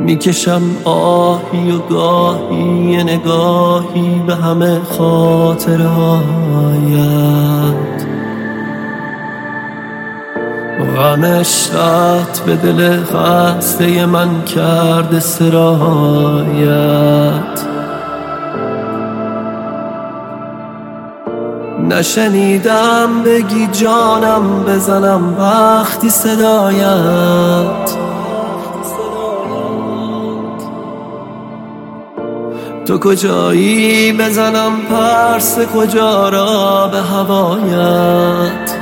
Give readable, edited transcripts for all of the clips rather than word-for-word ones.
میکشم آهی و گاهی یه نگاهی به همه خاطرهایت. غم عشقت به دل خسته من کرده سرایت. نشنیدم بگی جانم بزنم وقتی صدایت. تو کجایی بزنم پرس کجا را به هوایت.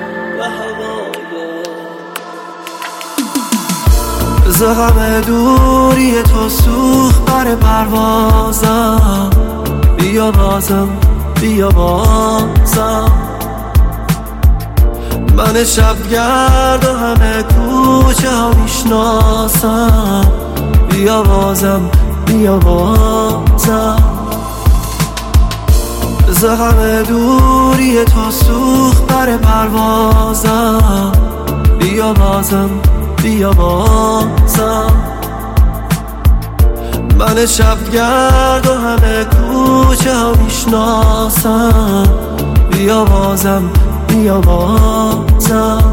ز غم دوری تو سوخت بر پروازم. بیا بازم بیا بازم. من شبگرد و همه کوچه ها میشناسم. بیا بازم بیا بازم. ز غم دوری تو سوخت بر پروازم. بیا بازم بیا بازم. من شبگرد و همه کوچه ها میشناسم. بیا بازم بیا بازم.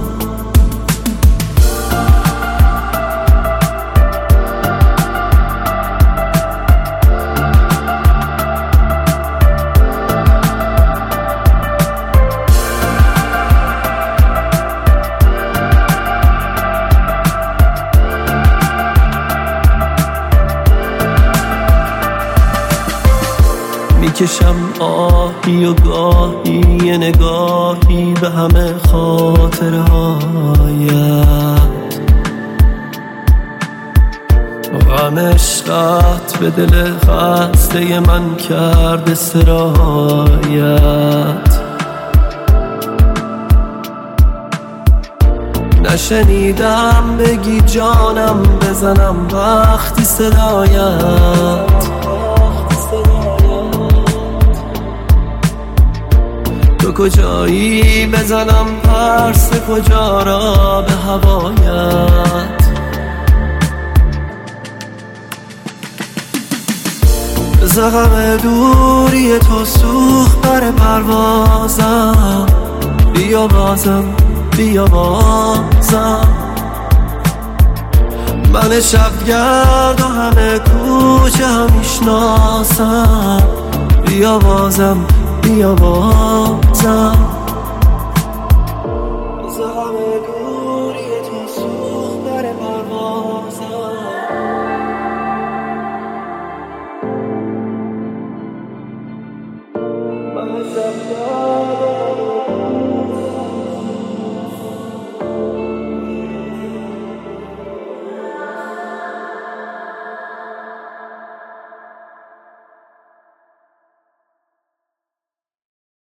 میکشم آهی و گاهی یه نگاهی به همه خاطرهایت. غم عشقت به دل خسته من کرده سرایت. نشنیدم بگی جانم بزنم وقتی صدایت. تو کجایی بزنم پرس کجا را به هوایت. ز غم دوری تو سوخت بر پروازم. بیا بازم بیا بازم. من شبگرد و همه کوچه ها میشناسم. بیا بازم بیا بازم. ز غم دوری تو سوخت بر پروازم. من شبگرد